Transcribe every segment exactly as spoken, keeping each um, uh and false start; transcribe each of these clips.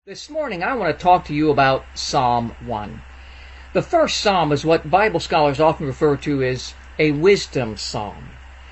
This morning I want to talk to you about Psalm one. The first psalm is what Bible scholars often refer to as a wisdom psalm.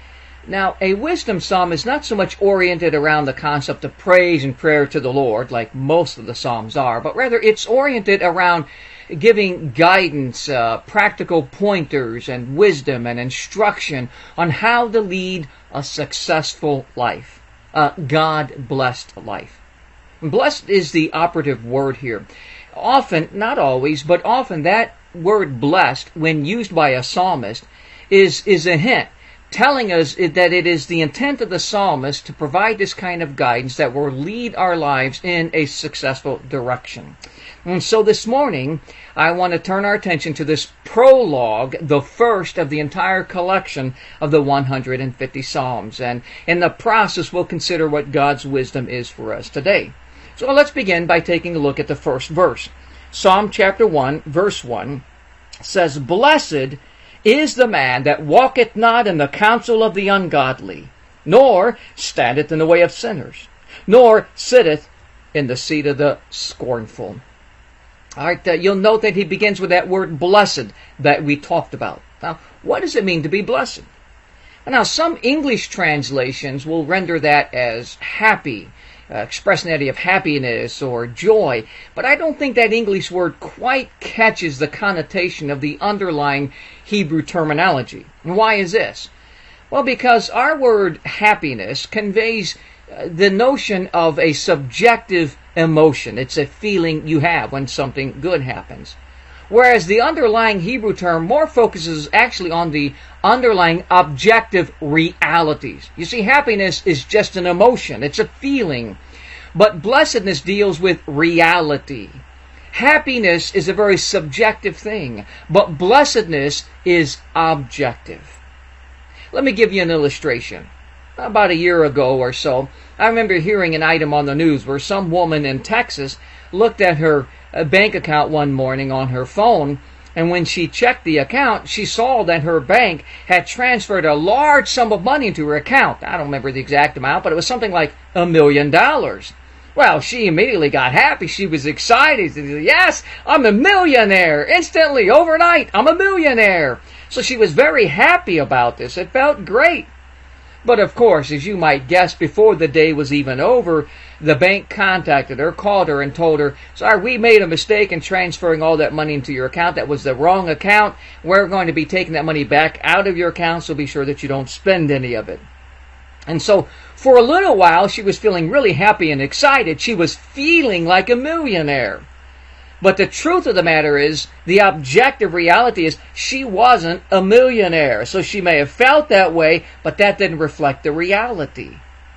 Now, a wisdom psalm is not so much oriented around the concept of praise and prayer to the Lord, like most of the psalms are, but rather it's oriented around giving guidance, uh, practical pointers, and wisdom and instruction on how to lead a successful life, a God-blessed life. Blessed is the operative word here. Often, not always, but often that word blessed, when used by a psalmist, is, is a hint telling us that it is the intent of the psalmist to provide this kind of guidance that will lead our lives in a successful direction. And so this morning, I want to turn our attention to this prologue, the first of the entire collection of the one hundred fifty Psalms. And in the process, we'll consider what God's wisdom is for us today. So let's begin by taking a look at the first verse. Psalm chapter one, verse one says, "Blessed is the man that walketh not in the counsel of the ungodly, nor standeth in the way of sinners, nor sitteth in the seat of the scornful." All right, uh, you'll note that he begins with that word blessed that we talked about. Now, what does it mean to be blessed? Now, some English translations will render that as happy, uh, expressing the idea of happiness or joy, but I don't think that English word quite catches the connotation of the underlying Hebrew terminology. And why is this? Well, because our word happiness conveys uh, the notion of a subjective emotion. It's a feeling you have when something good happens. Whereas the underlying Hebrew term more focuses actually on the underlying objective realities. You see, happiness is just an emotion. It's a feeling. But blessedness deals with reality. Happiness is a very subjective thing, but blessedness is objective. Let me give you an illustration. About a year ago or so, I remember hearing an item on the news where some woman in Texas looked at her bank account one morning on her phone, and when she checked the account, she saw that her bank had transferred a large sum of money into her account. I don't remember the exact amount, but it was something like a million dollars. Well, she immediately got happy. She was excited. She said, "Yes, I'm a millionaire. Instantly, overnight, I'm a millionaire." So she was very happy about this. It felt great. But of course, as you might guess, before the day was even over, the bank contacted her, called her, and told her, "Sorry, we made a mistake in transferring all that money into your account. That was the wrong account. We're going to be taking that money back out of your account, so be sure that you don't spend any of it." And so, for a little while, she was feeling really happy and excited. She was feeling like a millionaire. But the truth of the matter is, the objective reality is, she wasn't a millionaire. So she may have felt that way, but that didn't reflect the reality.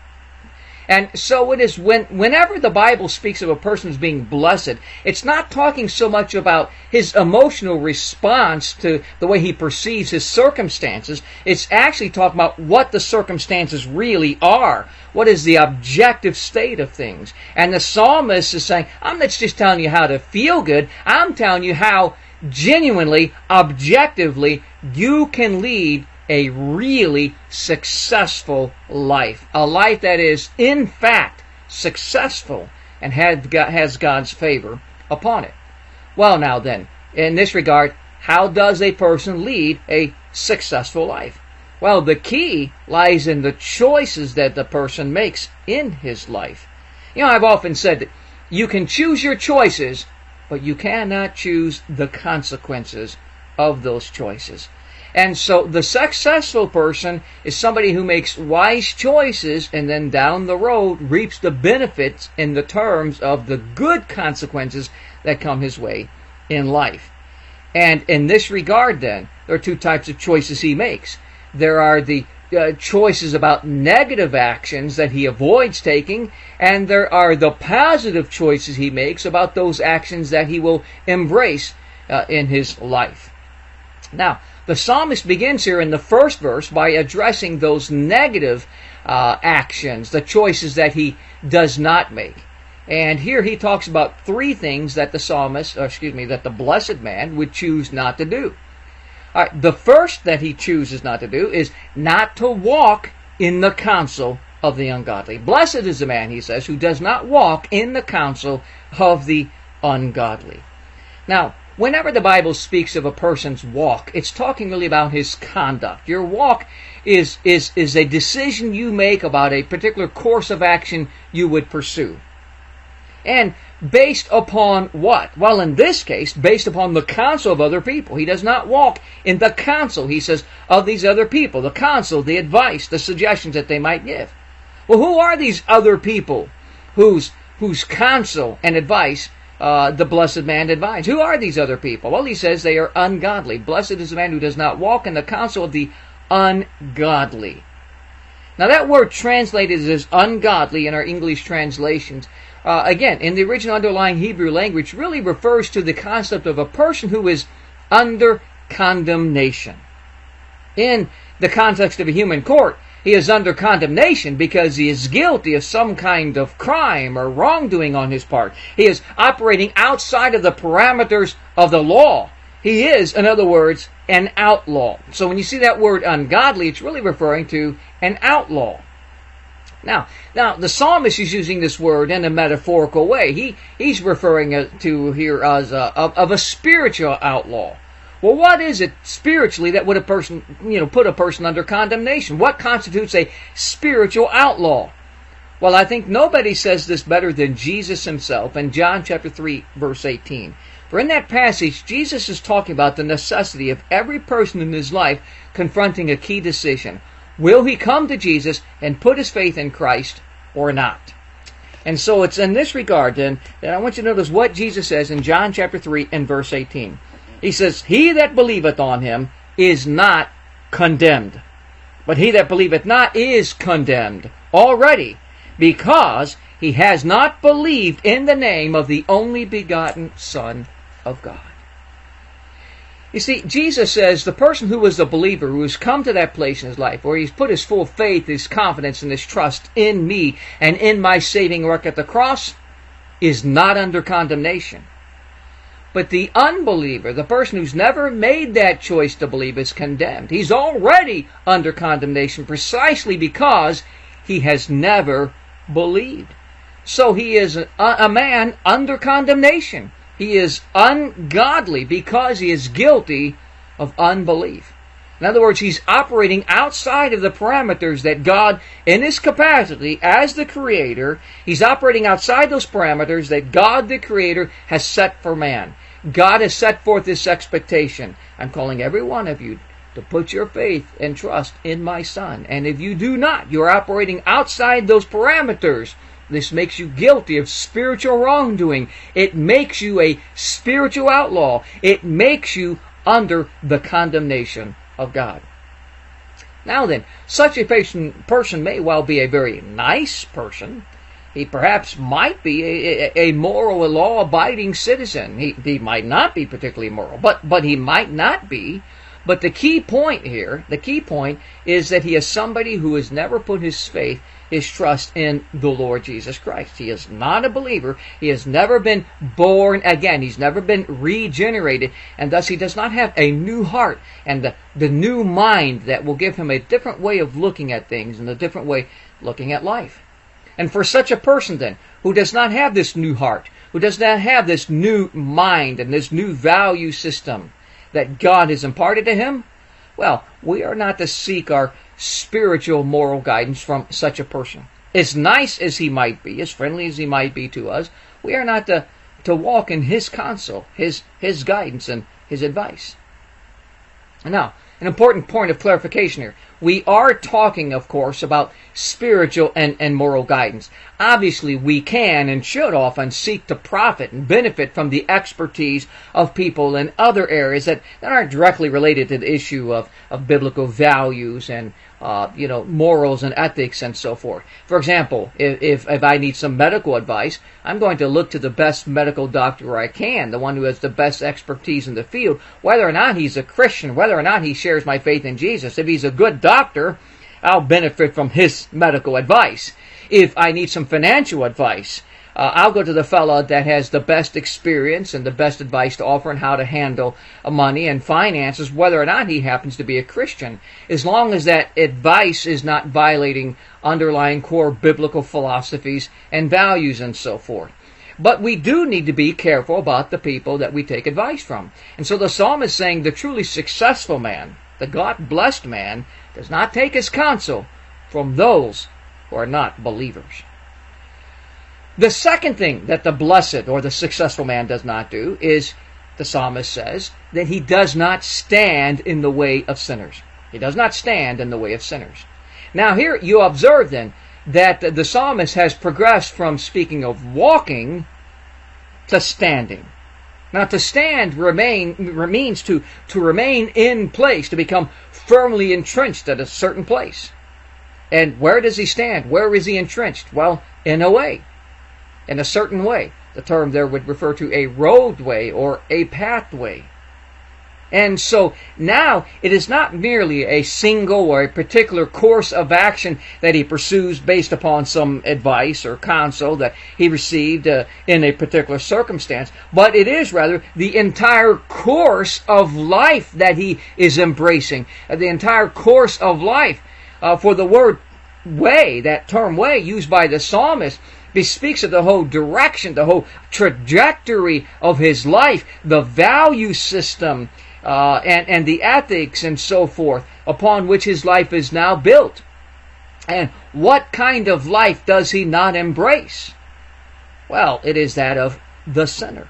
And so it is when, whenever the Bible speaks of a person as being blessed, it's not talking so much about his emotional response to the way he perceives his circumstances. It's actually talking about what the circumstances really are. What is the objective state of things? And the psalmist is saying, I'm not just telling you how to feel good. I'm telling you how genuinely, objectively, you can lead a really successful life. A life that is, in fact, successful and has God's favor upon it. Well, now then, in this regard, how does a person lead a successful life? Well, the key lies in the choices that the person makes in his life. You know, I've often said that you can choose your choices, but you cannot choose the consequences of those choices. And so the successful person is somebody who makes wise choices and then down the road reaps the benefits in the terms of the good consequences that come his way in life. And in this regard then, there are two types of choices he makes. There are the uh, choices about negative actions that he avoids taking, and there are the positive choices he makes about those actions that he will embrace uh, in his life. Now, the psalmist begins here in the first verse by addressing those negative uh, actions, the choices that he does not make. And here he talks about three things that the psalmist, or excuse me, that the blessed man would choose not to do. All right, the first that he chooses not to do is not to walk in the counsel of the ungodly. Blessed is the man, he says, who does not walk in the counsel of the ungodly. Now, whenever the Bible speaks of a person's walk, it's talking really about his conduct. Your walk is, is, is a decision you make about a particular course of action you would pursue. And based upon what? Well, in this case, based upon the counsel of other people. He does not walk in the counsel, he says, of these other people. The counsel, the advice, the suggestions that they might give. Well, who are these other people whose, whose counsel and advice uh, the blessed man advised? Who are these other people? Well, he says they are ungodly. Blessed is the man who does not walk in the counsel of the ungodly. Now, that word translated as ungodly in our English translations, Uh, again, in the original underlying Hebrew language, really refers to the concept of a person who is under condemnation. In the context of a human court, he is under condemnation because he is guilty of some kind of crime or wrongdoing on his part. He is operating outside of the parameters of the law. He is, in other words, an outlaw. So when you see that word ungodly, it's really referring to an outlaw. Now, now the psalmist is using this word in a metaphorical way. He he's referring to here as a, of, of a spiritual outlaw. Well, what is it spiritually that would a person, you know, put a person under condemnation? What constitutes a spiritual outlaw? Well, I think nobody says this better than Jesus himself in John chapter three, verse eighteen. For in that passage, Jesus is talking about the necessity of every person in his life confronting a key decision. Will he come to Jesus and put his faith in Christ or not? And so it's in this regard then that I want you to notice what Jesus says in John chapter three and verse eighteen. He says, He that believeth on him is not condemned, but he that believeth not is condemned already, because he has not believed in the name of the only begotten Son of God. You see, Jesus says the person who is a believer, who has come to that place in his life where he's put his full faith, his confidence, and his trust in me and in my saving work at the cross, is not under condemnation. But the unbeliever, the person who's never made that choice to believe, is condemned. He's already under condemnation precisely because he has never believed. So he is a, a man under condemnation. He is ungodly because he is guilty of unbelief. In other words, he's operating outside of the parameters that God, in his capacity as the Creator, he's operating outside those parameters that God, the Creator, has set for man. God has set forth this expectation. I'm calling every one of you to put your faith and trust in my Son. And if you do not, you're operating outside those parameters. This makes you guilty of spiritual wrongdoing. It makes you a spiritual outlaw. It makes you under the condemnation of God. Now then, such a person, person may well be a very nice person. He perhaps might be a, a, a moral, a law-abiding citizen. He, he might not be particularly moral, but, but he might not be. But the key point here, the key point is that he is somebody who has never put his faith, his trust in the Lord Jesus Christ. He is not a believer. He has never been born again. He's never been regenerated. And thus he does not have a new heart and the, the new mind that will give him a different way of looking at things and a different way looking at life. And for such a person then, who does not have this new heart, who does not have this new mind and this new value system that God has imparted to him, well, we are not to seek our spiritual moral guidance from such a person. As nice as he might be, as friendly as he might be to us, we are not to, to walk in his counsel, his, his guidance, and his advice. Now, an important point of clarification here. We are talking, of course, about spiritual and, and moral guidance. Obviously, we can and should often seek to profit and benefit from the expertise of people in other areas that, that aren't directly related to the issue of, of biblical values and uh, you know, morals and ethics and so forth. For example, if, if, if I need some medical advice, I'm going to look to the best medical doctor I can, the one who has the best expertise in the field, whether or not he's a Christian, whether or not he shares my faith in Jesus. If he's a good doctor, I'll benefit from his medical advice. If I need some financial advice, Uh, I'll go to the fella that has the best experience and the best advice to offer on how to handle uh, money and finances, whether or not he happens to be a Christian, as long as that advice is not violating underlying core biblical philosophies and values and so forth. But we do need to be careful about the people that we take advice from. And so the psalm is saying the truly successful man, the God-blessed man, does not take his counsel from those who are not believers. The second thing that the blessed or the successful man does not do is, the psalmist says, that he does not stand in the way of sinners. He does not stand in the way of sinners. Now here you observe then that the psalmist has progressed from speaking of walking to standing. Now to stand remain means to, to remain in place, to become firmly entrenched at a certain place. And where does he stand? Where is he entrenched? Well, in a way. In a certain way. The term there would refer to a roadway or a pathway. And so now it is not merely a single or a particular course of action that he pursues based upon some advice or counsel that he received uh, in a particular circumstance, but it is rather the entire course of life that he is embracing. Uh, the entire course of life. Uh, for the word way, that term way used by the psalmist, he speaks of the whole direction, the whole trajectory of his life, the value system, uh, and, and the ethics and so forth upon which his life is now built. And what kind of life does he not embrace? Well, it is that of the sinner.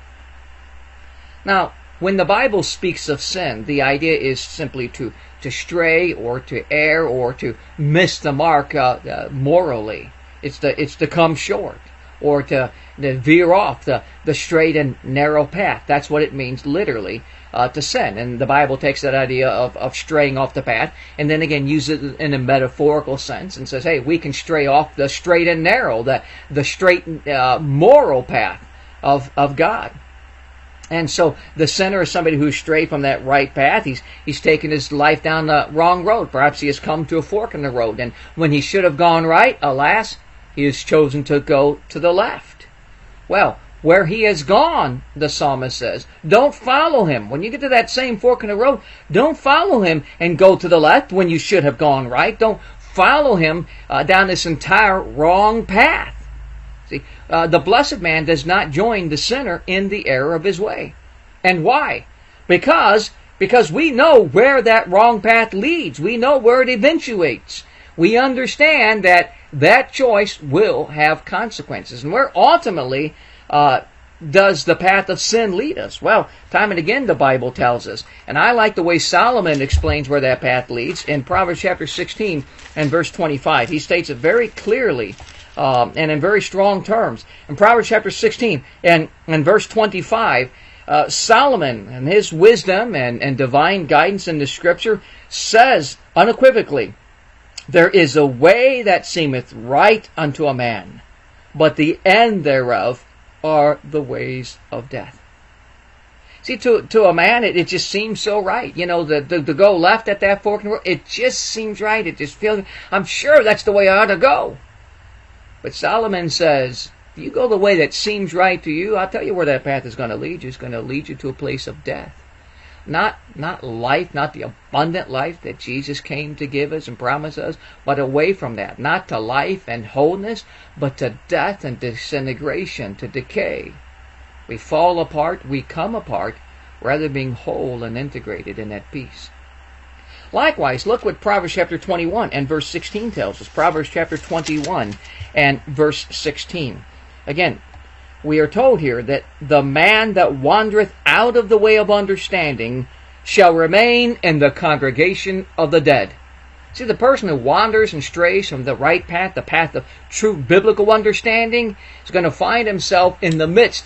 Now, when the Bible speaks of sin, the idea is simply to, to stray or to err or to miss the mark uh, uh, morally. It's to, it's to come short or to, to veer off the, the straight and narrow path. That's what it means literally uh, to sin. And the Bible takes that idea of, of straying off the path and then again uses it in a metaphorical sense and says, hey, we can stray off the straight and narrow, the, the straight uh, moral path of, of God. And so the sinner is somebody who's strayed from that right path. He's he's taken his life down the wrong road. Perhaps he has come to a fork in the road. And when he should have gone right, alas, he has chosen to go to the left. Well, where he has gone, the psalmist says, don't follow him. When you get to that same fork in the road, don't follow him and go to the left when you should have gone right. Don't follow him uh, down this entire wrong path. See, uh, the blessed man does not join the sinner in the error of his way. And why? Because, because we know where that wrong path leads. We know where it eventuates. We understand that that choice will have consequences. And where ultimately uh, does the path of sin lead us? Well, time and again the Bible tells us. And I like the way Solomon explains where that path leads in Proverbs chapter sixteen and verse twenty-five. He states it very clearly um, and in very strong terms. In Proverbs chapter sixteen and, and verse twenty-five, uh, Solomon and his wisdom and, and divine guidance in the Scripture says unequivocally, there is a way that seemeth right unto a man, but the end thereof are the ways of death. See, to to a man, it, it just seems so right. You know, the, the, to go left at that fork in the road, it just seems right. It just feels, I'm sure that's the way I ought to go. But Solomon says, if you go the way that seems right to you, I'll tell you where that path is going to lead you. It's going to lead you to a place of death. Not not life, not the abundant life that Jesus came to give us and promise us, but away from that. Not to life and wholeness, but to death and disintegration, to decay. We fall apart, we come apart, rather than being whole and integrated in that peace. Likewise, look what Proverbs chapter twenty-one and verse sixteen tells us. Proverbs chapter twenty-one and verse sixteen. Again, we are told here that the man that wandereth out of the way of understanding shall remain in the congregation of the dead. See, the person who wanders and strays from the right path, the path of true biblical understanding, is going to find himself in the midst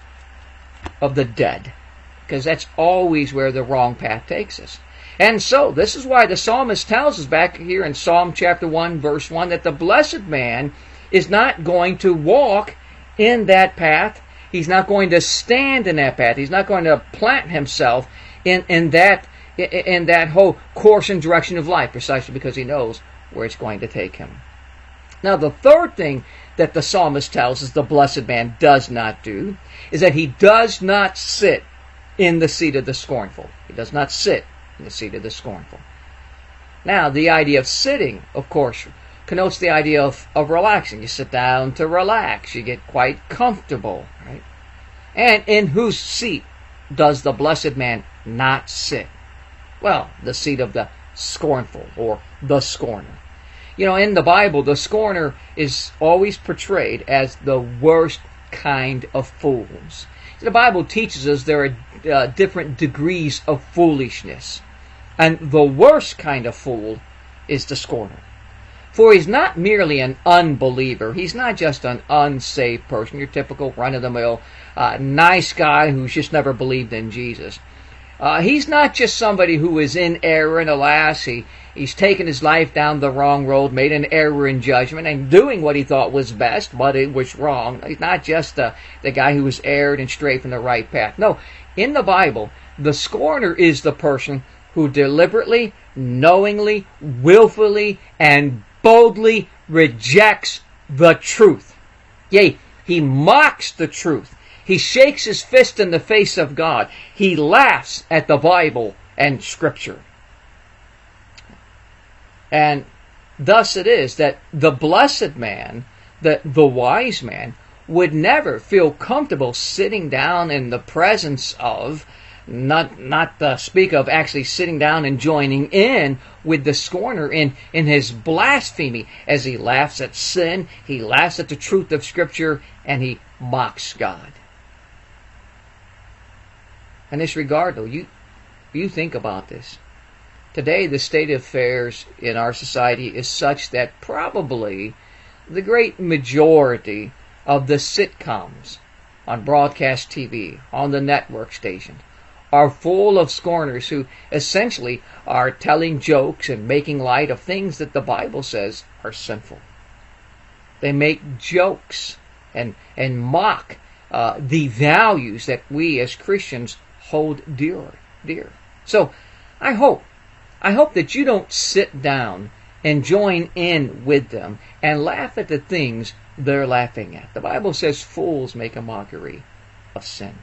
of the dead. Because that's always where the wrong path takes us. And so, this is why the psalmist tells us back here in Psalm chapter one, verse one, that the blessed man is not going to walk in that path. He's not going to stand in that path. He's not going to plant himself in, in that in that whole course and direction of life, precisely because he knows where it's going to take him. Now, the third thing that the psalmist tells us the blessed man does not do is that he does not sit in the seat of the scornful. He does not sit in the seat of the scornful. Now, the idea of sitting, of course, connotes the idea of, of relaxing. You sit down to relax. You get quite comfortable, right? And in whose seat does the blessed man not sit? Well, the seat of the scornful or the scorner. You know, in the Bible, the scorner is always portrayed as the worst kind of fools. The Bible teaches us there are uh, different degrees of foolishness. And the worst kind of fool is the scorner. For he's not merely an unbeliever. He's not just an unsaved person, your typical run-of-the-mill uh, nice guy who's just never believed in Jesus. Uh, he's not just somebody who is in error, and alas, he, he's taken his life down the wrong road, made an error in judgment, and doing what he thought was best, but it was wrong. He's not just the, the guy who was erred and strayed from the right path. No, in the Bible, the scorner is the person who deliberately, knowingly, willfully, and boldly rejects the truth. Yea, he mocks the truth. He shakes his fist in the face of God. He laughs at the Bible and Scripture. And thus it is that the blessed man, the, the wise man, would never feel comfortable sitting down in the presence of, not not to speak of actually sitting down and joining in with the scorner in, in his blasphemy, as he laughs at sin, he laughs at the truth of Scripture, and he mocks God. In this regard, though, you, you think about this. Today, the state of affairs in our society is such that probably the great majority of the sitcoms on broadcast T V, on the network stations, are full of scorners who essentially are telling jokes and making light of things that the Bible says are sinful. They make jokes and, and mock uh, the values that we as Christians hold dear, dear. So, I hope, I hope that you don't sit down and join in with them and laugh at the things they're laughing at. The Bible says fools make a mockery of sin.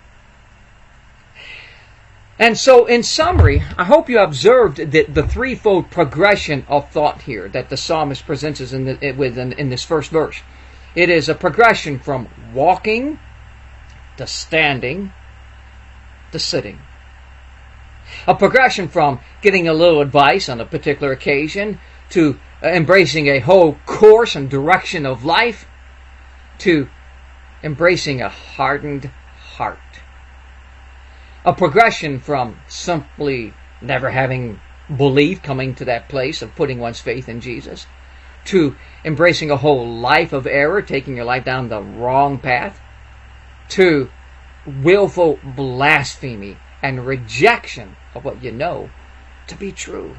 And so, in summary, I hope you observed the, the threefold progression of thought here that the psalmist presents us in, the, with in, in this first verse. It is a progression from walking to standing to sitting. A progression from getting a little advice on a particular occasion to embracing a whole course and direction of life to embracing a hardened heart. A progression from simply never having believed, coming to that place of putting one's faith in Jesus, to embracing a whole life of error, taking your life down the wrong path, to willful blasphemy and rejection of what you know to be true.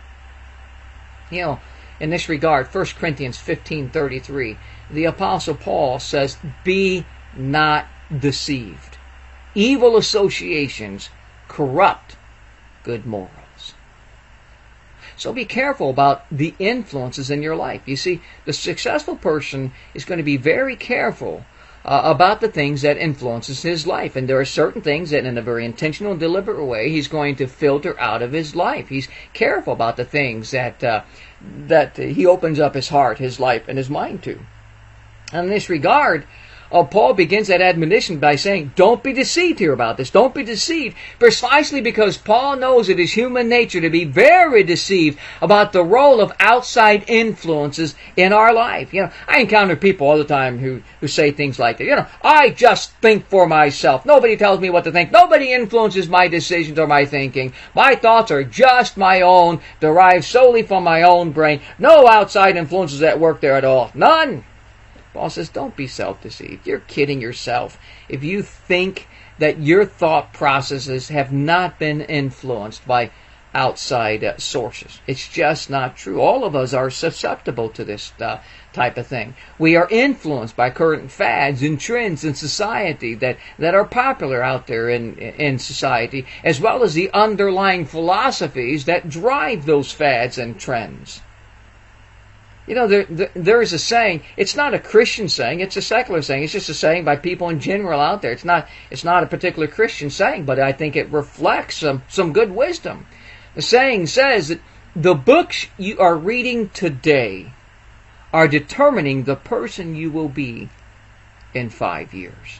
You know, in this regard, First Corinthians fifteen thirty-three, the Apostle Paul says, "Be not deceived. Evil associations corrupt good morals." So be careful about the influences in your life. You see, the successful person is going to be very careful uh, about the things that influences his life. And there are certain things that in a very intentional and deliberate way he's going to filter out of his life. He's careful about the things that, uh, that he opens up his heart, his life, and his mind to. And in this regard, Uh, Paul begins that admonition by saying, don't be deceived here about this. Don't be deceived. Precisely because Paul knows it is human nature to be very deceived about the role of outside influences in our life. You know, I encounter people all the time who, who say things like that. You know, I just think for myself. Nobody tells me what to think. Nobody influences my decisions or my thinking. My thoughts are just my own, derived solely from my own brain. No outside influences at work there at all. None. Paul says, don't be self-deceived. You're kidding yourself if you think that your thought processes have not been influenced by outside uh, sources. It's just not true. All of us are susceptible to this uh, type of thing. We are influenced by current fads and trends in society that, that are popular out there in, in society, as well as the underlying philosophies that drive those fads and trends. You know, there, there there is a saying. It's not a Christian saying. It's a secular saying. It's just a saying by people in general out there. It's not it's not a particular Christian saying, but I think it reflects some some good wisdom. The saying says that the books you are reading today are determining the person you will be in five years.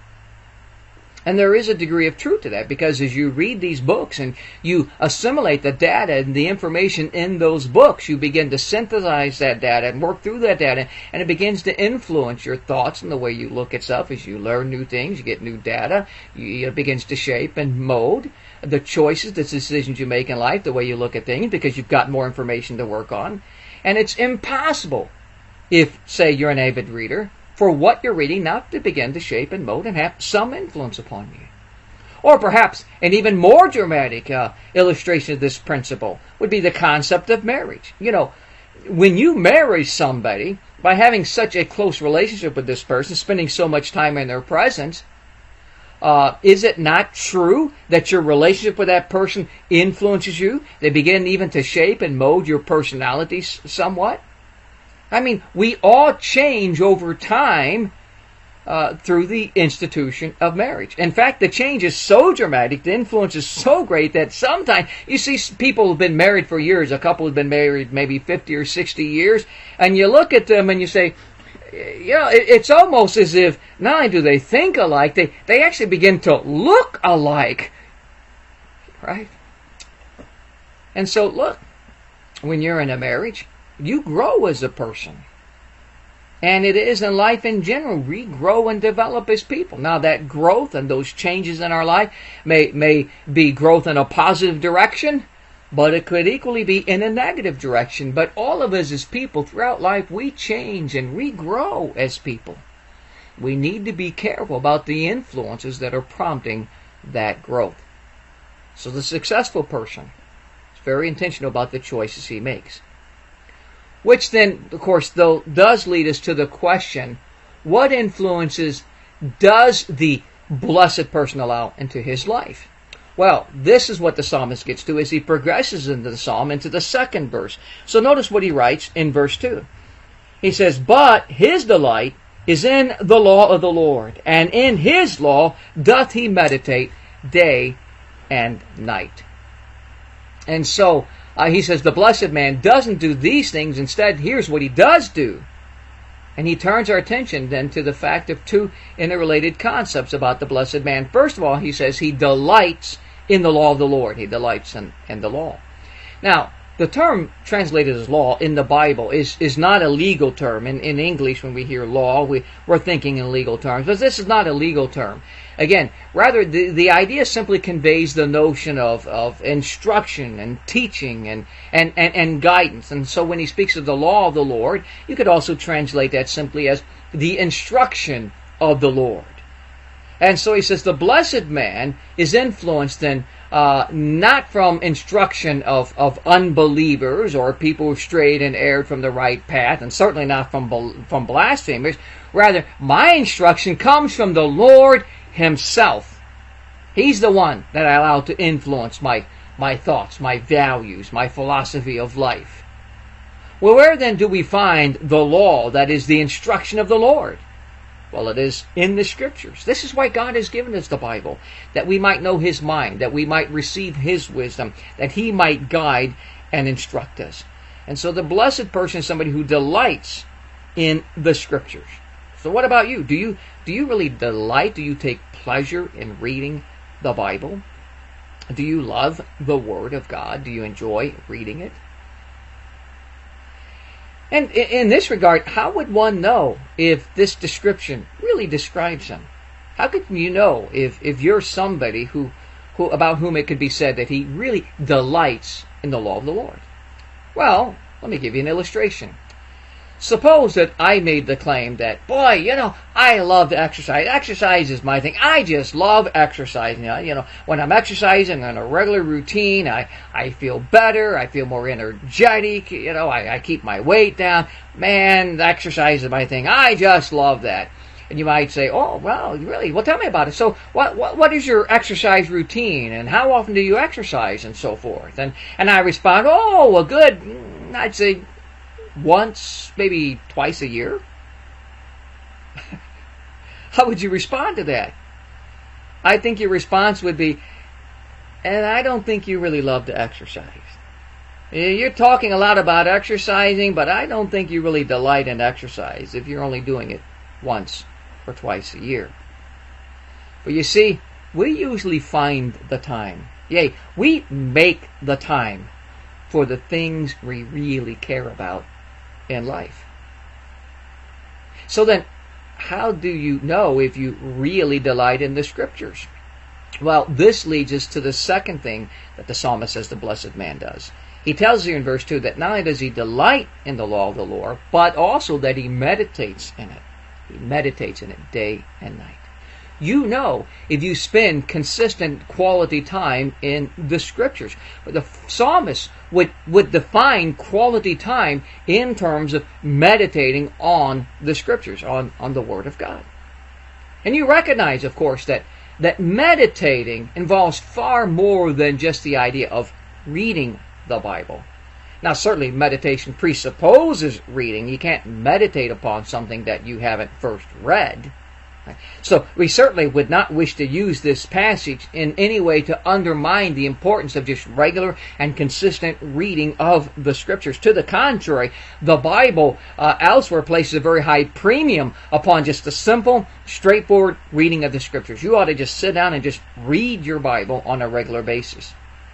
And there is a degree of truth to that, because as you read these books and you assimilate the data and the information in those books, you begin to synthesize that data and work through that data, and it begins to influence your thoughts and the way you look at stuff. As you learn new things, you get new data, you, it begins to shape and mold the choices, the decisions you make in life, the way you look at things, because you've got more information to work on. And it's impossible, if, say, you're an avid reader, for what you're reading not to begin to shape and mold and have some influence upon you. Or perhaps an even more dramatic uh, illustration of this principle would be the concept of marriage. You know, when you marry somebody, by having such a close relationship with this person, spending so much time in their presence, uh, is it not true that your relationship with that person influences you? They begin even to shape and mold your personality somewhat? I mean, we all change over time uh, through the institution of marriage. In fact, the change is so dramatic, the influence is so great that sometimes you see people who've been married for years, a couple who've been married maybe fifty or sixty years, and you look at them and you say, you know, it, it's almost as if not only do they think alike, they, they actually begin to look alike. Right? And so, look, when you're in a marriage, you grow as a person. And it is in life in general. We grow and develop as people. Now that growth and those changes in our life may, may be growth in a positive direction, but it could equally be in a negative direction. But all of us as people throughout life, we change and we grow as people. We need to be careful about the influences that are prompting that growth. So the successful person is very intentional about the choices he makes. Which then, of course, though, does lead us to the question, what influences does the blessed person allow into his life? Well, this is what the psalmist gets to as he progresses into the psalm, into the second verse. So notice what he writes in verse two. He says, "But his delight is in the law of the Lord, and in his law doth he meditate day and night." And so, Uh, he says the blessed man doesn't do these things. Instead, here's what he does do. And he turns our attention then to the fact of two interrelated concepts about the blessed man. First of all, he says he delights in the law of the Lord. He delights in, in the law. Now, the term translated as law in the Bible is, is not a legal term. In, in English, when we hear law, we, we're thinking in legal terms. But this is not a legal term. Again, rather, the, the idea simply conveys the notion of, of instruction and teaching and, and, and, and guidance. And so when he speaks of the law of the Lord, you could also translate that simply as the instruction of the Lord. And so he says the blessed man is influenced then uh, not from instruction of, of unbelievers or people who strayed and erred from the right path, and certainly not from, from blasphemers. Rather, my instruction comes from the Lord himself. He's the one that I allow to influence my, my thoughts, my values, my philosophy of life. Well, where then do we find the law that is the instruction of the Lord? Well, it is in the Scriptures. This is why God has given us the Bible, that we might know His mind, that we might receive His wisdom, that He might guide and instruct us. And so the blessed person is somebody who delights in the Scriptures. So what about you? Do you do you really delight? Do you take pleasure in reading the Bible? Do you love the Word of God? Do you enjoy reading it? And in this regard, how would one know if this description really describes him? How could you know if, if you're somebody who, who about whom it could be said that he really delights in the law of the Lord? Well, let me give you an illustration. Suppose that I made the claim that, boy, you know, I love to exercise. Exercise is my thing. I just love exercising. You know, you know when I'm exercising on a regular routine, I, I feel better. I feel more energetic. You know, I, I keep my weight down. Man, exercise is my thing. I just love that. And you might say, oh, well, really? Well, tell me about it. So what, what, what is your exercise routine? And how often do you exercise and so forth? And, and I respond, oh, well, good. I'd say, once, maybe twice a year? How would you respond to that? I think your response would be, and I don't think you really love to exercise. You're talking a lot about exercising, but I don't think you really delight in exercise if you're only doing it once or twice a year. But you see, we usually find the time. Yea, we make the time for the things we really care about in life. So then, how do you know if you really delight in the Scriptures? Well, this leads us to the second thing that the psalmist says the blessed man does. He tells you in verse two that not only does he delight in the law of the Lord, but also that he meditates in it. He meditates in it day and night. You know if you spend consistent quality time in the Scriptures. But the psalmist would, would define quality time in terms of meditating on the Scriptures, on, on the Word of God. And you recognize, of course, that, that meditating involves far more than just the idea of reading the Bible. Now, certainly meditation presupposes reading. You can't meditate upon something that you haven't first read. So we certainly would not wish to use this passage in any way to undermine the importance of just regular and consistent reading of the Scriptures. To the contrary, the Bible uh, elsewhere places a very high premium upon just the simple, straightforward reading of the Scriptures. You ought to just sit down and just read your Bible on a regular basis.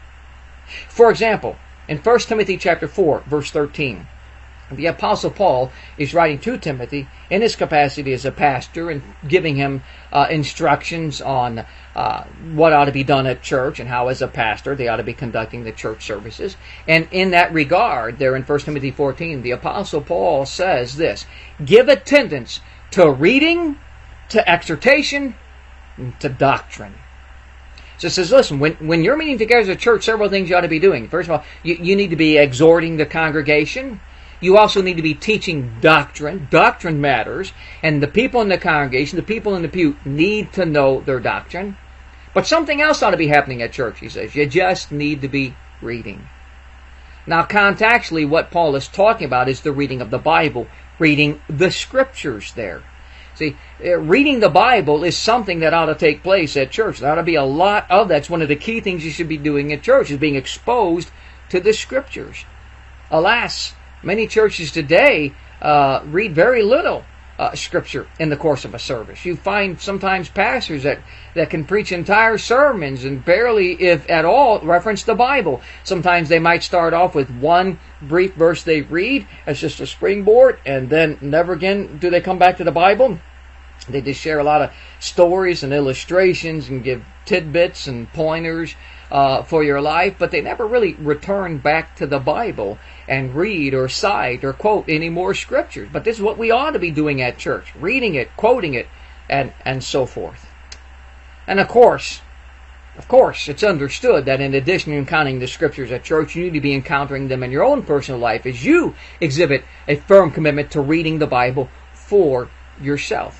For example, in First Timothy chapter four, verse thirteen, the Apostle Paul is writing to Timothy in his capacity as a pastor and giving him uh, instructions on uh, what ought to be done at church and how, as a pastor, they ought to be conducting the church services. And in that regard, there in First Timothy fourteen, the Apostle Paul says this: give attendance to reading, to exhortation, and to doctrine. So it says, listen, when, when you're meeting together as a church, several things you ought to be doing. First of all, you, you need to be exhorting the congregation. You also need to be teaching doctrine. Doctrine matters. And the people in the congregation, the people in the pew, need to know their doctrine. But something else ought to be happening at church, he says. You just need to be reading. Now, contextually, what Paul is talking about is the reading of the Bible, reading the Scriptures there. See, reading the Bible is something that ought to take place at church. There ought to be a lot of that. It's one of the key things you should be doing at church, is being exposed to the Scriptures. Alas, many churches today uh, read very little uh, Scripture in the course of a service. You find sometimes pastors that, that can preach entire sermons and barely, if at all, reference the Bible. Sometimes they might start off with one brief verse they read as just a springboard, and then never again do they come back to the Bible. They just share a lot of stories and illustrations and give tidbits and pointers uh, for your life, but they never really return back to the Bible and read or cite or quote any more Scriptures. But this is what we ought to be doing at church, reading it, quoting it, and, and so forth. And of course, of course, it's understood that in addition to encountering the Scriptures at church, you need to be encountering them in your own personal life as you exhibit a firm commitment to reading the Bible for yourself.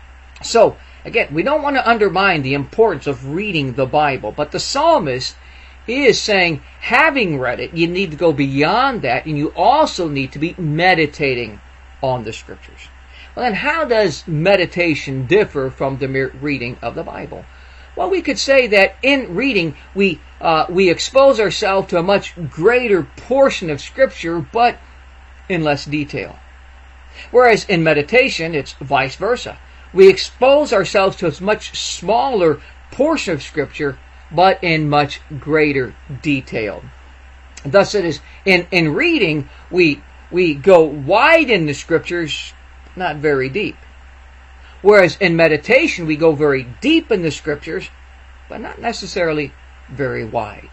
So, again, we don't want to undermine the importance of reading the Bible, but the psalmist is saying, having read it, you need to go beyond that, and you also need to be meditating on the Scriptures. Well, then how does meditation differ from the mere reading of the Bible? Well, we could say that in reading, we uh, we expose ourselves to a much greater portion of Scripture, but in less detail. Whereas in meditation, it's vice versa. We expose ourselves to a much smaller portion of Scripture, but in much greater detail. Thus it is, in, in reading, we, we go wide in the Scriptures, not very deep. Whereas in meditation, we go very deep in the Scriptures, but not necessarily very wide.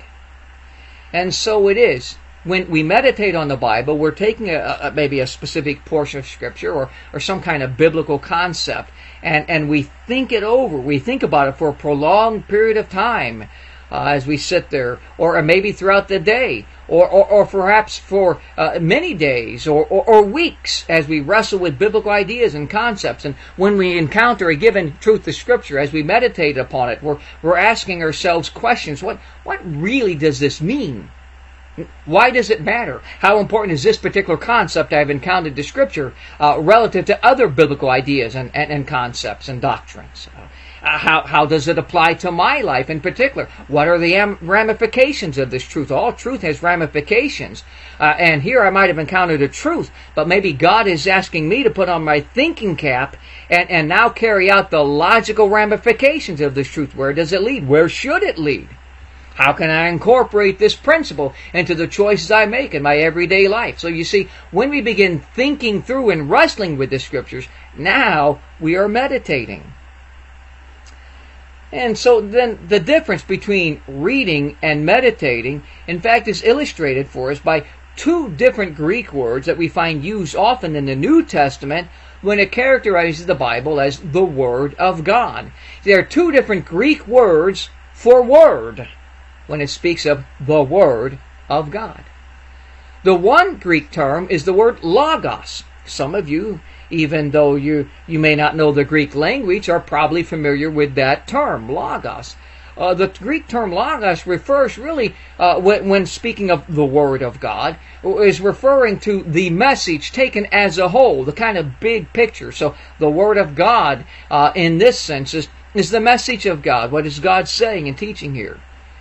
And so it is. When we meditate on the Bible, we're taking a, a, maybe a specific portion of Scripture or, or some kind of biblical concept, and, and we think it over. We think about it for a prolonged period of time uh, as we sit there, or, or maybe throughout the day, or, or, or perhaps for uh, many days or, or, or weeks as we wrestle with biblical ideas and concepts. And when we encounter a given truth of Scripture, as we meditate upon it, we're, we're asking ourselves questions. What, what really does this mean? Why does it matter? How important is this particular concept I've encountered in Scripture uh, relative to other biblical ideas and, and, and concepts and doctrines? Uh, how, how does it apply to my life in particular? What are the am- ramifications of this truth? All truth has ramifications. Uh, and here I might have encountered a truth, but maybe God is asking me to put on my thinking cap and, and now carry out the logical ramifications of this truth. Where does it lead? Where should it lead? How can I incorporate this principle into the choices I make in my everyday life? So you see, when we begin thinking through and wrestling with the Scriptures, now we are meditating. And so then the difference between reading and meditating, in fact, is illustrated for us by two different Greek words that we find used often in the New Testament when it characterizes the Bible as the Word of God. There are two different Greek words for word when it speaks of the Word of God. The one Greek term is the word logos. Some of you, even though you, you may not know the Greek language, are probably familiar with that term, logos. Uh, the Greek term logos refers really, uh, when, when speaking of the Word of God, is referring to the message taken as a whole, the kind of big picture. So the Word of God, uh, in this sense, is, is the message of God. What is God saying and teaching here?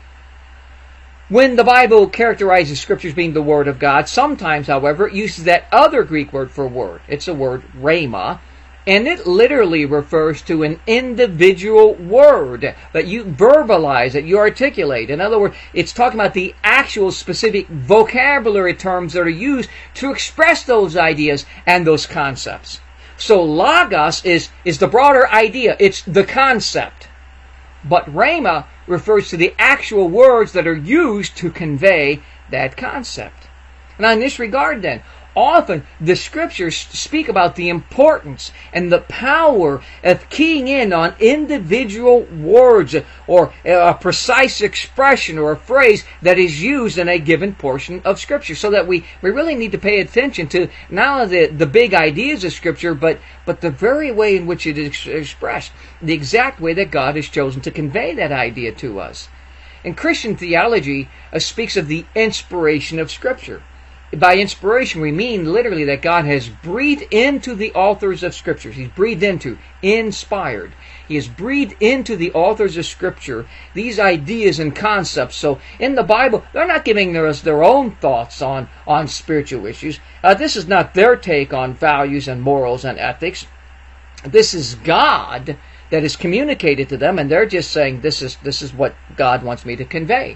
When the Bible characterizes Scriptures being the Word of God, sometimes, however, it uses that other Greek word for word. It's the word rhema, and it literally refers to an individual word that you verbalize, that you articulate. In other words, it's talking about the actual specific vocabulary terms that are used to express those ideas and those concepts. So logos is, is the broader idea. It's the concept. But rhema refers to the actual words that are used to convey that concept. Now, in this regard, then, often the Scriptures speak about the importance and the power of keying in on individual words or a precise expression or a phrase that is used in a given portion of Scripture, so that we, we really need to pay attention to not only the, the big ideas of Scripture, but, but the very way in which it is expressed, the exact way that God has chosen to convey that idea to us. And Christian theology uh, speaks of the inspiration of Scripture. By inspiration, we mean literally that God has breathed into the authors of Scriptures. He's breathed into, inspired. He has breathed into the authors of Scripture these ideas and concepts. So in the Bible, they're not giving us their own thoughts on, on spiritual issues. Uh, this is not their take on values and morals and ethics. This is God that is communicated to them, and they're just saying, this is, this is what God wants me to convey.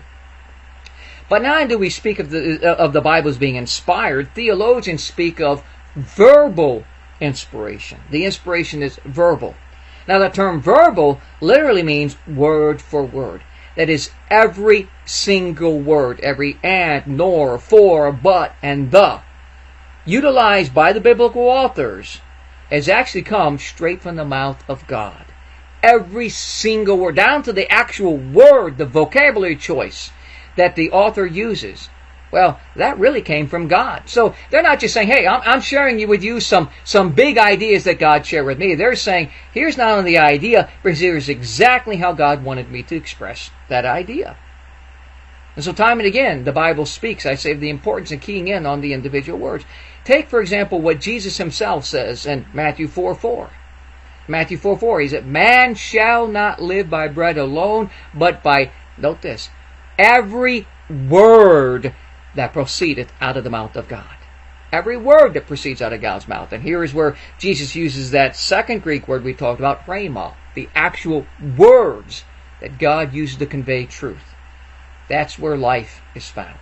But not only do we speak of the of the Bible as being inspired, theologians speak of verbal inspiration. The inspiration is verbal. Now, the term verbal literally means word for word. That is, every single word, every and, nor, for, but, and the, utilized by the biblical authors, has actually come straight from the mouth of God. Every single word, down to the actual word, the vocabulary choice that the author uses, well, that really came from God. So they're not just saying, hey, I'm, I'm sharing with you some, some big ideas that God shared with me. They're saying, here's not only the idea, but here's exactly how God wanted me to express that idea. And so time and again, the Bible speaks, I say, of the importance of keying in on the individual words. Take, for example, what Jesus himself says in Matthew four four. Matthew four four, he said, man shall not live by bread alone, but by, note this, every word that proceedeth out of the mouth of God. Every word that proceeds out of God's mouth. And here is where Jesus uses that second Greek word we talked about, rhema, the actual words that God uses to convey truth. That's where life is found.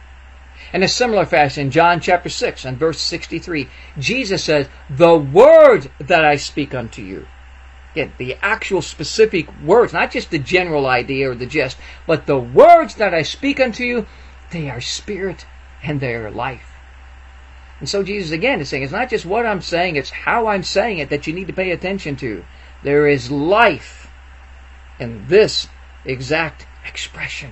In a similar fashion, John chapter six and verse sixty-three, Jesus says, the word that I speak unto you. Again, the actual specific words, not just the general idea or the gist, but the words that I speak unto you, they are spirit and they are life. And so Jesus again is saying, it's not just what I'm saying, it's how I'm saying it that you need to pay attention to. There is life in this exact expression.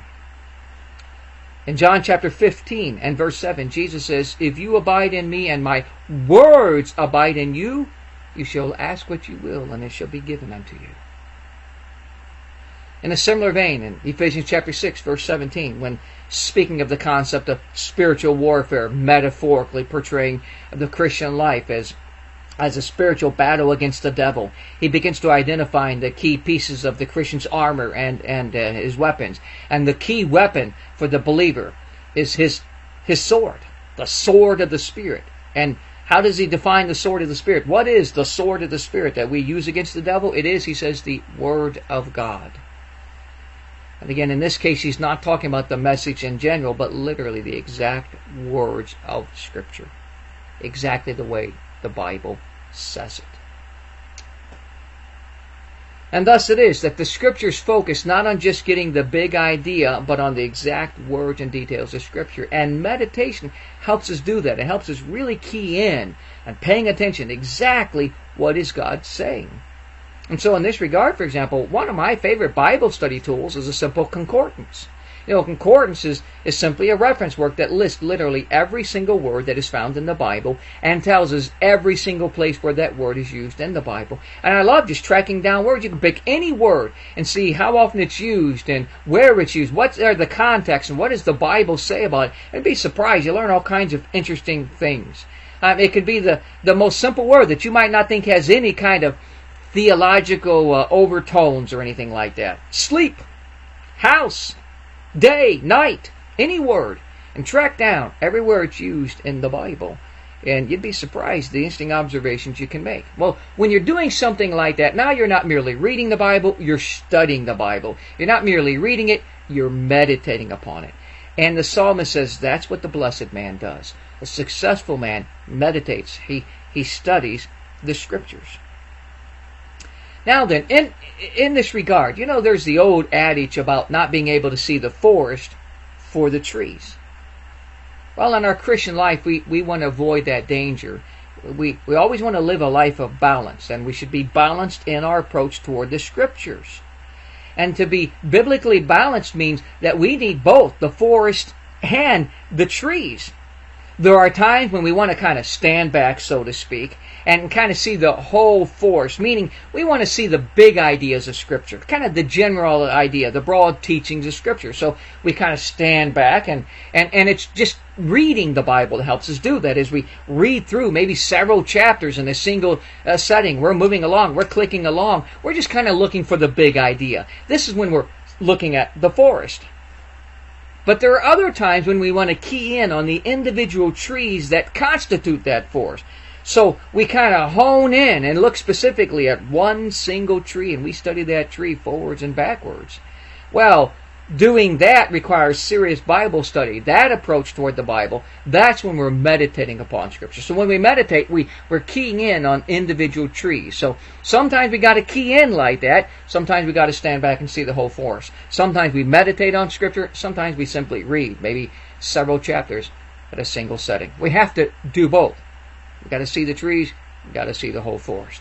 In John chapter fifteen and verse seven, Jesus says, if you abide in me and my words abide in you, you shall ask what you will, and it shall be given unto you. In a similar vein, in Ephesians chapter six, verse seventeen, when speaking of the concept of spiritual warfare, metaphorically portraying the Christian life as as a spiritual battle against the devil, he begins to identify the key pieces of the Christian's armor and and uh, his weapons. And the key weapon for the believer is his his sword, the sword of the Spirit. And how does he define the sword of the Spirit? What is the sword of the Spirit that we use against the devil? It is, he says, the Word of God. And again, in this case, he's not talking about the message in general, but literally the exact words of Scripture. Exactly the way the Bible says it. And thus it is that the Scriptures focus not on just getting the big idea, but on the exact words and details of Scripture. And meditation helps us do that. It helps us really key in and paying attention exactly what is God saying. And so in this regard, for example, one of my favorite Bible study tools is a simple concordance. You know, concordance is, is simply a reference work that lists literally every single word that is found in the Bible and tells us every single place where that word is used in the Bible. And I love just tracking down words. You can pick any word and see how often it's used and where it's used, what are the context, and what does the Bible say about it. And be surprised. You learn all kinds of interesting things. Um, it could be the, the most simple word that you might not think has any kind of theological uh, overtones or anything like that. Sleep, house, day, night, any word, and track down everywhere it's used in the Bible. And you'd be surprised the interesting observations you can make. Well, when you're doing something like that, now you're not merely reading the Bible, you're studying the Bible. You're not merely reading it, you're meditating upon it. And the psalmist says that's what the blessed man does. A successful man meditates. He, he studies the Scriptures. Now then, in in this regard, you know, there's the old adage about not being able to see the forest for the trees. Well, in our Christian life, we, we want to avoid that danger. We, we always want to live a life of balance, and we should be balanced in our approach toward the Scriptures. And to be biblically balanced means that we need both the forest and the trees. There are times when we want to kind of stand back, so to speak, and kind of see the whole forest, meaning we want to see the big ideas of Scripture, kind of the general idea, the broad teachings of Scripture. So we kind of stand back, and, and, and it's just reading the Bible that helps us do that. As we read through maybe several chapters in a single uh, setting, we're moving along, we're clicking along, we're just kind of looking for the big idea. This is when we're looking at the forest. But there are other times when we want to key in on the individual trees that constitute that forest. So we kind of hone in and look specifically at one single tree, and we study that tree forwards and backwards. Well, doing that requires serious Bible study. That approach toward the Bible, that's when we're meditating upon Scripture. So when we meditate, we, we're keying in on individual trees. So sometimes we got to key in like that. Sometimes we got to stand back and see the whole forest. Sometimes we meditate on Scripture. Sometimes we simply read, maybe several chapters at a single setting. We have to do both. We got to see the trees. We got to see the whole forest.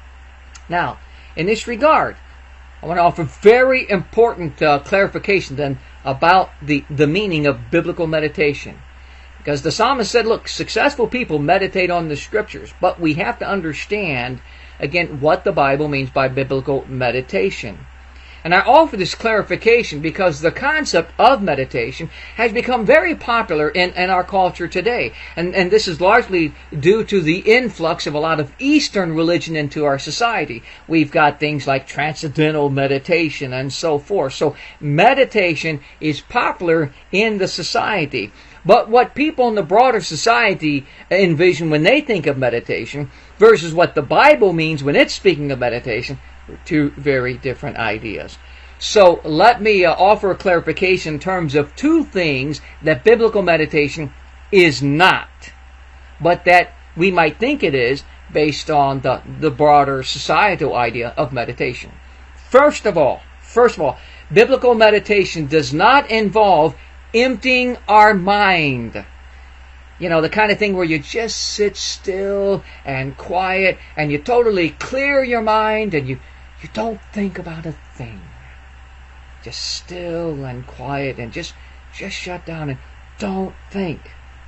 Now, in this regard, I want to offer very important uh, clarification then about the, the meaning of biblical meditation. Because the psalmist said, look, successful people meditate on the Scriptures, but we have to understand, again, what the Bible means by biblical meditation. And I offer this clarification because the concept of meditation has become very popular in, in our culture today. And, and this is largely due to the influx of a lot of Eastern religion into our society. We've got things like transcendental meditation and so forth. So meditation is popular in the society. But what people in the broader society envision when they think of meditation versus what the Bible means when it's speaking of meditation, two very different ideas. So let me uh, offer a clarification in terms of two things that biblical meditation is not, but that we might think it is based on the, the broader societal idea of meditation. First of all, first of all, biblical meditation does not involve emptying our mind. You know, the kind of thing where you just sit still and quiet and you totally clear your mind and you You don't think about a thing. Just still and quiet and just just shut down and don't think.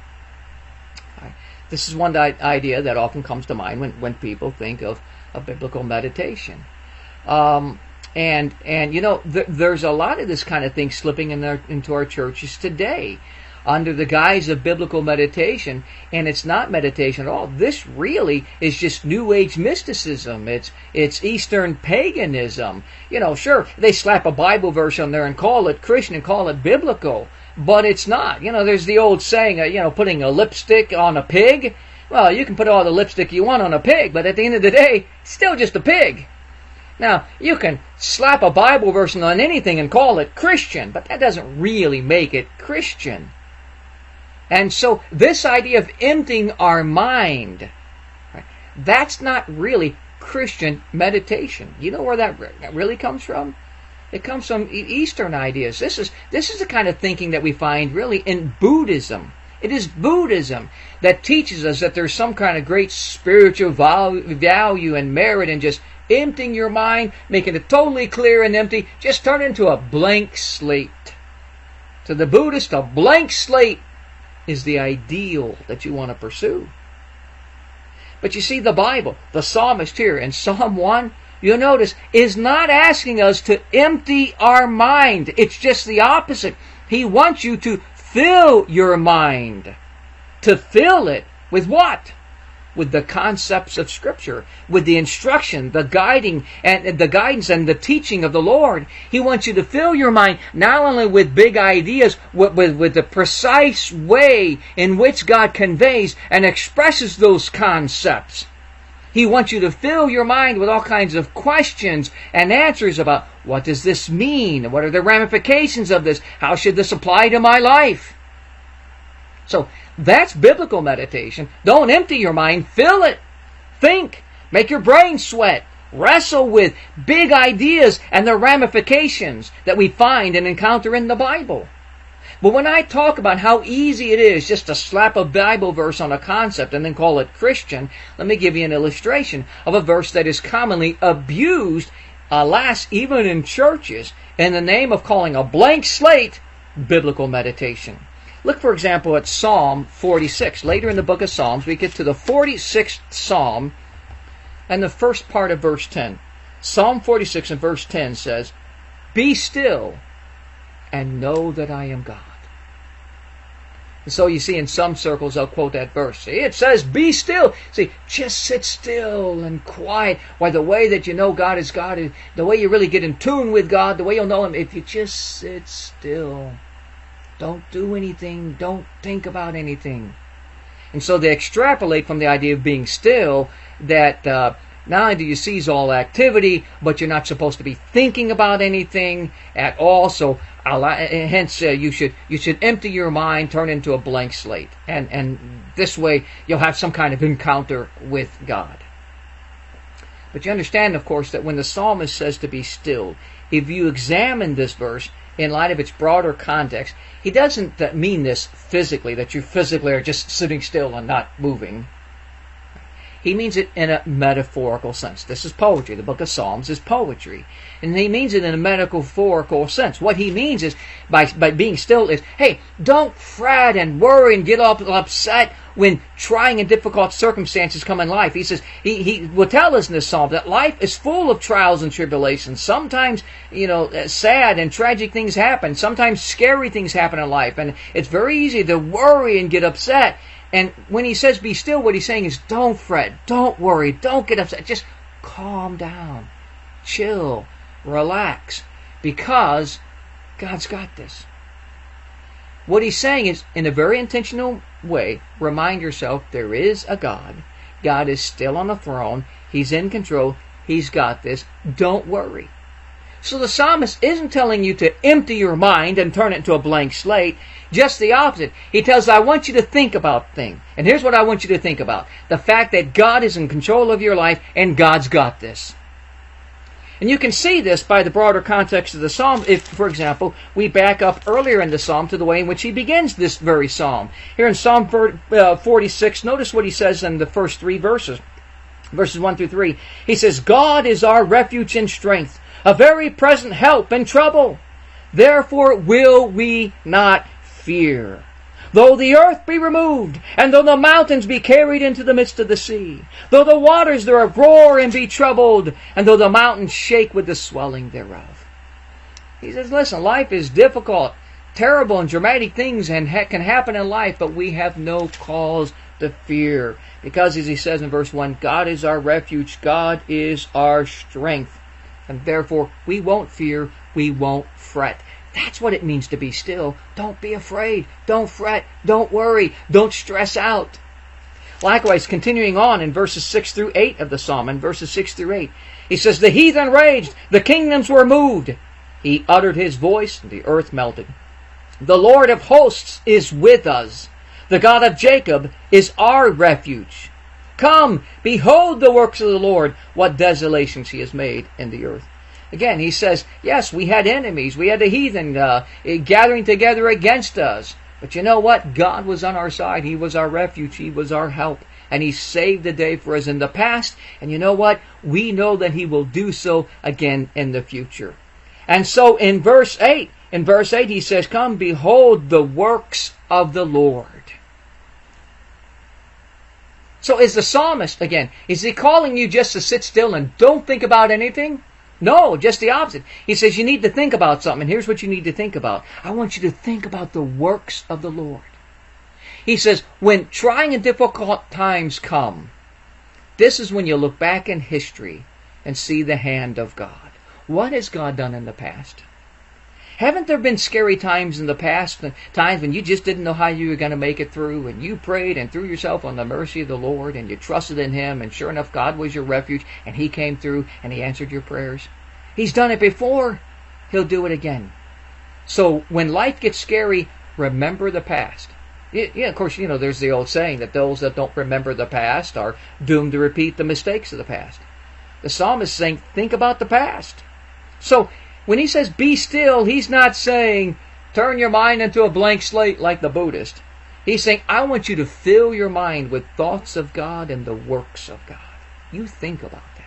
Right. This is one idea that often comes to mind when, when people think of, of biblical meditation. Um, And, and you know, th- there's a lot of this kind of thing slipping in our, into our churches today under the guise of biblical meditation, and it's not meditation at all. This really is just New Age mysticism. It's it's Eastern paganism. You know, sure, they slap a Bible verse on there and call it Christian and call it biblical, but it's not. You know, there's the old saying, uh, you know, putting a lipstick on a pig. Well, you can put all the lipstick you want on a pig, but at the end of the day, it's still just a pig. Now, you can slap a Bible verse on anything and call it Christian, but that doesn't really make it Christian. And so this idea of emptying our mind, right, that's not really Christian meditation. You know where that really comes from? It comes from Eastern ideas. This is this is the kind of thinking that we find really in Buddhism. It is Buddhism that teaches us that there's some kind of great spiritual value and merit in just emptying your mind, making it totally clear and empty. Just turn it into a blank slate. To the Buddhist, a blank slate is the ideal that you want to pursue. But you see, the Bible, the psalmist here in Psalm one, you'll notice, is not asking us to empty our mind. It's just the opposite. He wants you to fill your mind. To fill it with what? With the concepts of Scripture, with the instruction, the guiding, and the guidance and the teaching of the Lord. He wants you to fill your mind not only with big ideas, with, with, with the precise way in which God conveys and expresses those concepts. He wants you to fill your mind with all kinds of questions and answers about what does this mean? What are the ramifications of this? How should this apply to my life? So, that's biblical meditation. Don't empty your mind. Fill it. Think. Make your brain sweat. Wrestle with big ideas and the ramifications that we find and encounter in the Bible. But when I talk about how easy it is just to slap a Bible verse on a concept and then call it Christian, let me give you an illustration of a verse that is commonly abused, alas, even in churches, in the name of calling a blank slate biblical meditation. Look, for example, at Psalm forty-six. Later in the book of Psalms, we get to the forty-sixth Psalm and the first part of verse ten. Psalm forty-six and verse ten says, "Be still and know that I am God." And so you see in some circles they'll quote that verse. See, it says, "Be still." See, just sit still and quiet. Why, the way that you know God is God is the way you really get in tune with God, the way you'll know Him, if you just sit still. Don't do anything. Don't think about anything. And so they extrapolate from the idea of being still that uh, not only do you cease all activity, but you're not supposed to be thinking about anything at all. So hence uh, you should you should empty your mind, turn into a blank slate. And, and this way you'll have some kind of encounter with God. But you understand, of course, that when the psalmist says to be still, if you examine this verse in light of its broader context, he doesn't mean this physically, that you physically are just sitting still and not moving. He means it in a metaphorical sense. This is poetry. The book of Psalms is poetry. And he means it in a metaphorical sense. What he means is, by, by being still, is, hey, don't fret and worry and get up upset when trying and difficult circumstances come in life. He says, he, he will tell us in this psalm that life is full of trials and tribulations. Sometimes, you know, sad and tragic things happen. Sometimes scary things happen in life. And it's very easy to worry and get upset. And when he says be still, what he's saying is don't fret, don't worry, don't get upset. Just calm down, chill, relax, because God's got this. What he's saying is, in a very intentional way, remind yourself there is a God. God is still on the throne. He's in control. He's got this. Don't worry. So the psalmist isn't telling you to empty your mind and turn it into a blank slate. Just the opposite. He tells, I want you to think about things. And here's what I want you to think about. The fact that God is in control of your life and God's got this. And you can see this by the broader context of the psalm. If, for example, we back up earlier in the psalm to the way in which he begins this very psalm. Here in Psalm forty-six, notice what he says in the first three verses. Verses one through three. He says, God is our refuge and strength, a very present help in trouble. Therefore will we not fear. Though the earth be removed, and though the mountains be carried into the midst of the sea, though the waters thereof roar and be troubled, and though the mountains shake with the swelling thereof. He says, listen, life is difficult, terrible and dramatic things and ha- can happen in life, but we have no cause to fear. Because, as he says in verse one, God is our refuge, God is our strength. And therefore, we won't fear, we won't fret. That's what it means to be still. Don't be afraid. Don't fret. Don't worry. Don't stress out. Likewise, continuing on in verses six through eight of the psalm, in verses six through eight, he says, the heathen raged, the kingdoms were moved. He uttered his voice, and the earth melted. The Lord of hosts is with us. The God of Jacob is our refuge. Come, behold the works of the Lord, what desolations he has made in the earth. Again, he says, yes, we had enemies. We had the heathen uh, gathering together against us. But you know what? God was on our side. He was our refuge. He was our help. And he saved the day for us in the past. And you know what? We know that he will do so again in the future. And so in verse eight, in verse eight he says, come, behold the works of the Lord. So is the psalmist, again, is he calling you just to sit still and don't think about anything? No, just the opposite. He says you need to think about something. And here's what you need to think about. I want you to think about the works of the Lord. He says, when trying and difficult times come, this is when you look back in history and see the hand of God. What has God done in the past? Haven't there been scary times in the past, times when you just didn't know how you were going to make it through, and you prayed and threw yourself on the mercy of the Lord, and you trusted in him, and sure enough, God was your refuge, and he came through, and he answered your prayers? He's done it before. He'll do it again. So when life gets scary, remember the past. Yeah, of course, you know, there's the old saying that those that don't remember the past are doomed to repeat the mistakes of the past. The psalmist is saying, think about the past. So when he says be still, he's not saying turn your mind into a blank slate like the Buddhist. He's saying, I want you to fill your mind with thoughts of God and the works of God. You think about that.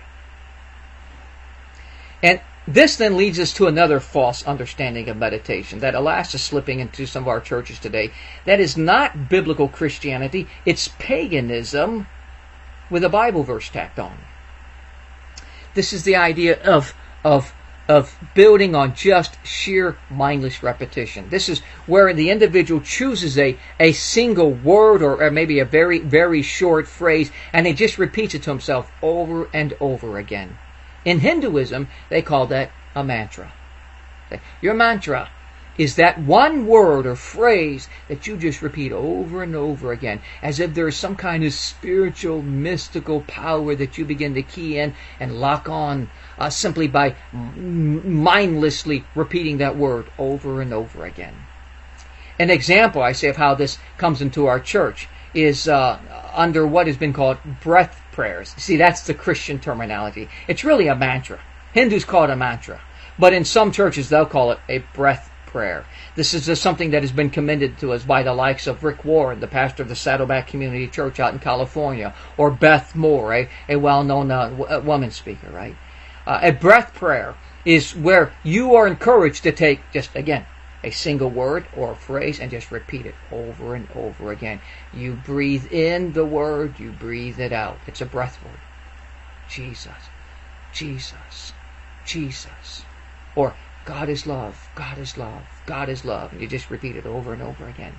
And this then leads us to another false understanding of meditation that, alas, is slipping into some of our churches today. That is not biblical Christianity. It's paganism with a Bible verse tacked on. This is the idea of of of building on just sheer mindless repetition. This is where the individual chooses a, a single word or, or maybe a very, very short phrase, and he just repeats it to himself over and over again. In Hinduism, they call that a mantra. Your mantra is that one word or phrase that you just repeat over and over again, as if there is some kind of spiritual, mystical power that you begin to key in and lock on uh, simply by m- mindlessly repeating that word over and over again. An example, I say, of how this comes into our church is uh, under what has been called breath prayers. See, that's the Christian terminology. It's really a mantra. Hindus call it a mantra. But in some churches, they'll call it a breath prayer. This is just something that has been commended to us by the likes of Rick Warren, the pastor of the Saddleback Community Church out in California, or Beth Moore, a, a well-known uh, w- woman speaker, right? Uh, a breath prayer is where you are encouraged to take just, again, a single word or a phrase and just repeat it over and over again. You breathe in the word, you breathe it out. It's a breath word. Jesus, Jesus, Jesus. Or God is love, God is love, God is love. And you just repeat it over and over again.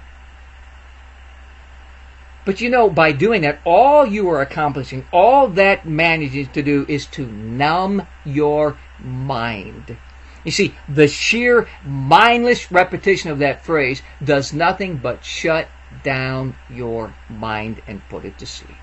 But you know, by doing that, all you are accomplishing, all that manages to do is to numb your mind. You see, the sheer mindless repetition of that phrase does nothing but shut down your mind and put it to sleep.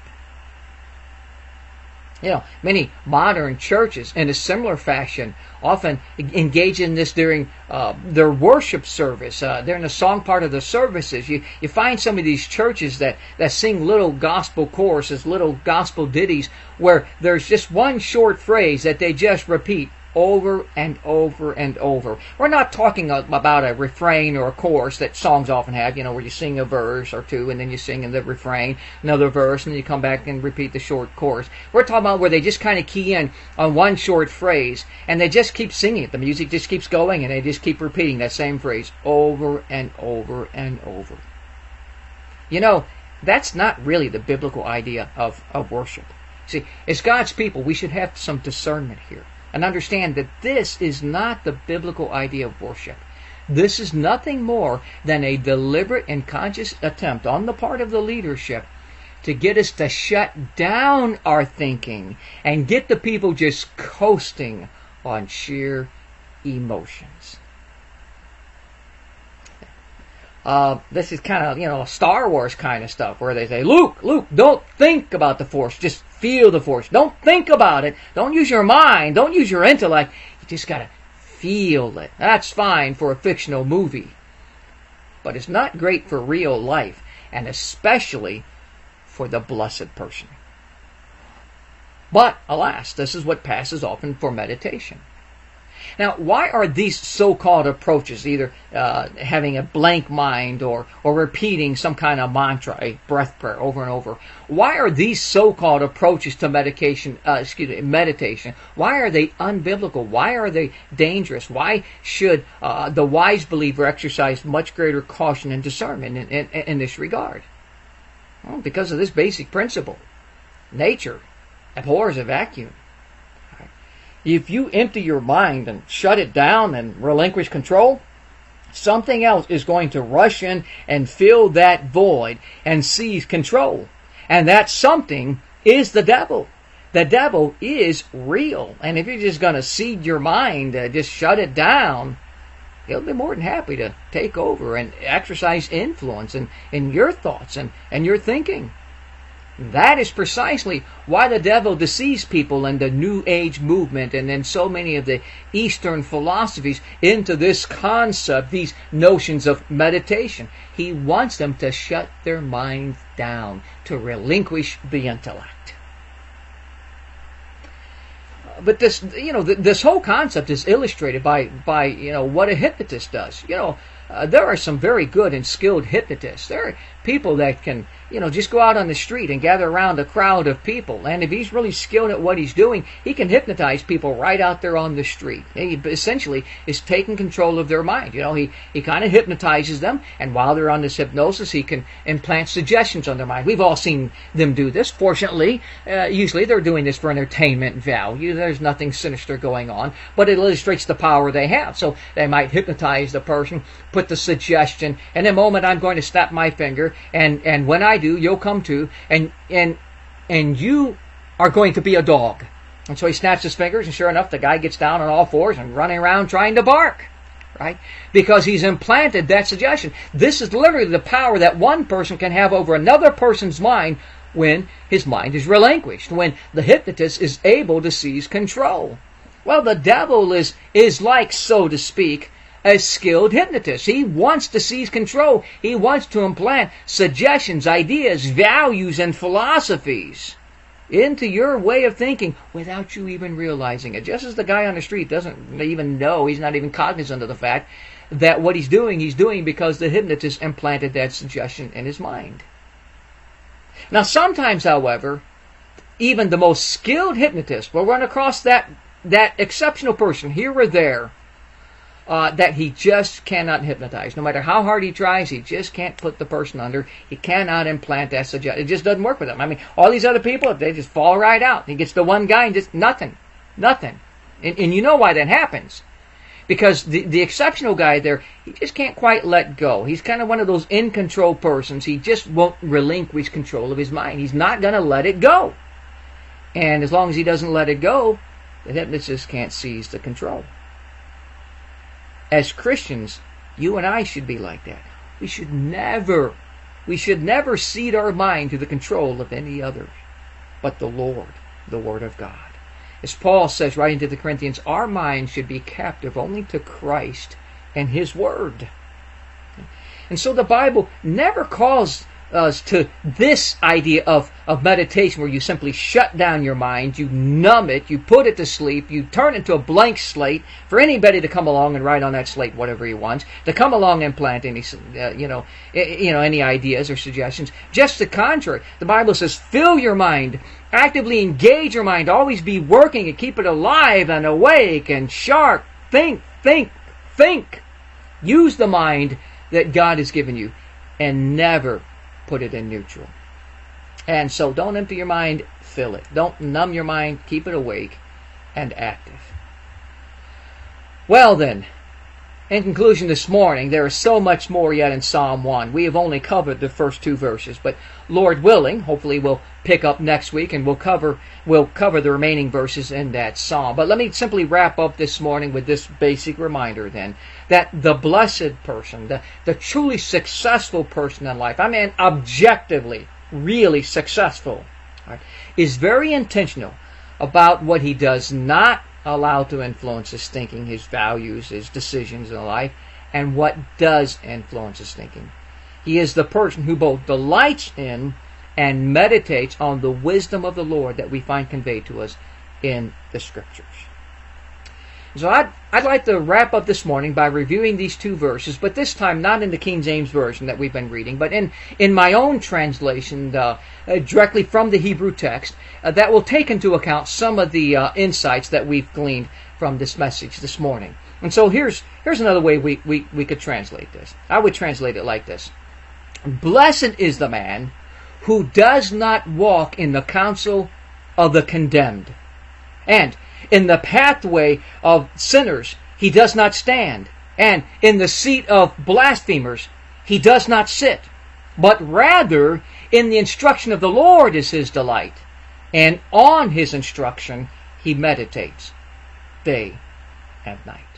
You know, many modern churches in a similar fashion often engage in this during uh, their worship service, uh, during the song part of the services. You you find some of these churches that, that sing little gospel choruses, little gospel ditties, where there's just one short phrase that they just repeat over and over and over. We're not talking about a refrain or a chorus that songs often have, you know, where you sing a verse or two and then you sing in the refrain, another verse, and then you come back and repeat the short chorus. We're talking about where they just kind of key in on one short phrase and they just keep singing it. The music just keeps going and they just keep repeating that same phrase over and over and over. You know, that's not really the biblical idea of, of worship. See, as God's people, we should have some discernment here and understand that this is not the biblical idea of worship. This is nothing more than a deliberate and conscious attempt on the part of the leadership to get us to shut down our thinking and get the people just coasting on sheer emotions. Uh, this is kind of, you know, Star Wars kind of stuff where they say, Luke, Luke, don't think about the Force. Just feel the Force. Don't think about it. Don't use your mind. Don't use your intellect. You just got to feel it. That's fine for a fictional movie. But it's not great for real life, and especially for the blessed person. But, alas, this is what passes often for meditation. Now, why are these so-called approaches, either uh, having a blank mind or, or repeating some kind of mantra, a breath prayer over and over, why are these so-called approaches to medication, uh, excuse me, meditation, why are they unbiblical? Why are they dangerous? Why should uh, the wise believer exercise much greater caution and discernment in, in, in this regard? Well, because of this basic principle. Nature abhors a vacuum. If you empty your mind and shut it down and relinquish control, something else is going to rush in and fill that void and seize control. And that something is the devil. The devil is real. And if you're just going to seed your mind, uh, just shut it down, he'll be more than happy to take over and exercise influence in, in your thoughts and, and your thinking. That is precisely why the devil deceives people in the New Age movement and in so many of the Eastern philosophies into this concept, these notions of meditation. He wants them to shut their minds down, to relinquish the intellect. But this, you know, this whole concept is illustrated by, by you know, what a hypnotist does. You know, uh, there are some very good and skilled hypnotists. There are people that can, you know, just go out on the street and gather around a crowd of people. And if he's really skilled at what he's doing, he can hypnotize people right out there on the street. He essentially is taking control of their mind. You know, he, he kind of hypnotizes them, and while they're on this hypnosis, he can implant suggestions on their mind. We've all seen them do this. Fortunately, uh, usually they're doing this for entertainment value. There's nothing sinister going on, but it illustrates the power they have. So they might hypnotize the person, put the suggestion, and in a moment I'm going to snap my finger, and, and when I do, you'll come to, and and and you are going to be a dog. And so he snaps his fingers, and sure enough, the guy gets down on all fours and running around trying to bark, right? Because he's implanted that suggestion. This is literally the power that one person can have over another person's mind when his mind is relinquished, when the hypnotist is able to seize control. Well, the devil is is like, so to speak, a skilled hypnotist. He wants to seize control. He wants to implant suggestions, ideas, values, and philosophies into your way of thinking without you even realizing it. Just as the guy on the street doesn't even know, he's not even cognizant of the fact that what he's doing, he's doing because the hypnotist implanted that suggestion in his mind. Now, sometimes, however, even the most skilled hypnotist will run across that, that exceptional person here or there Uh, that he just cannot hypnotize. No matter how hard he tries, he just can't put the person under. He cannot implant that suggestion. It just doesn't work with him. I mean, all these other people, they just fall right out. He gets the one guy and just nothing. Nothing. And, and you know why that happens. Because the, the exceptional guy there, he just can't quite let go. He's kind of one of those in-control persons. He just won't relinquish control of his mind. He's not going to let it go. And as long as he doesn't let it go, the hypnotist can't seize the control. As Christians, you and I should be like that. We should never, we should never cede our mind to the control of any other but the Lord, the Word of God. As Paul says, writing to the Corinthians, our mind should be captive only to Christ and His Word. And so the Bible never calls us to this idea of, of meditation where you simply shut down your mind, you numb it, you put it to sleep, you turn it to a blank slate for anybody to come along and write on that slate whatever he wants, to come along and plant any, uh, you know, you know, any ideas or suggestions. Just the contrary. The Bible says, fill your mind, actively engage your mind, always be working and keep it alive and awake and sharp. Think, think, think. Use the mind that God has given you, and never put it in neutral. And so don't empty your mind, fill it. Don't numb your mind, keep it awake and active. Well then, in conclusion this morning, there is so much more yet in Psalm one. We have only covered the first two verses, but Lord willing, hopefully we'll pick up next week and we'll cover we'll cover the remaining verses in that psalm. But let me simply wrap up this morning with this basic reminder then, that the blessed person, the, the truly successful person in life, I mean objectively, really successful, right, is very intentional about what he does not allow to influence his thinking, his values, his decisions in life, and what does influence his thinking. He is the person who both delights in and meditates on the wisdom of the Lord that we find conveyed to us in the Scriptures. So I'd, I'd like to wrap up this morning by reviewing these two verses, but this time not in the King James Version that we've been reading, but in, in my own translation uh, uh, directly from the Hebrew text uh, that will take into account some of the uh, insights that we've gleaned from this message this morning. And so here's, here's another way we, we, we could translate this. I would translate it like this. Blessed is the man who does not walk in the counsel of the condemned, and in the pathway of sinners he does not stand, and in the seat of blasphemers he does not sit, but rather in the instruction of the Lord is his delight, and on his instruction he meditates day and night.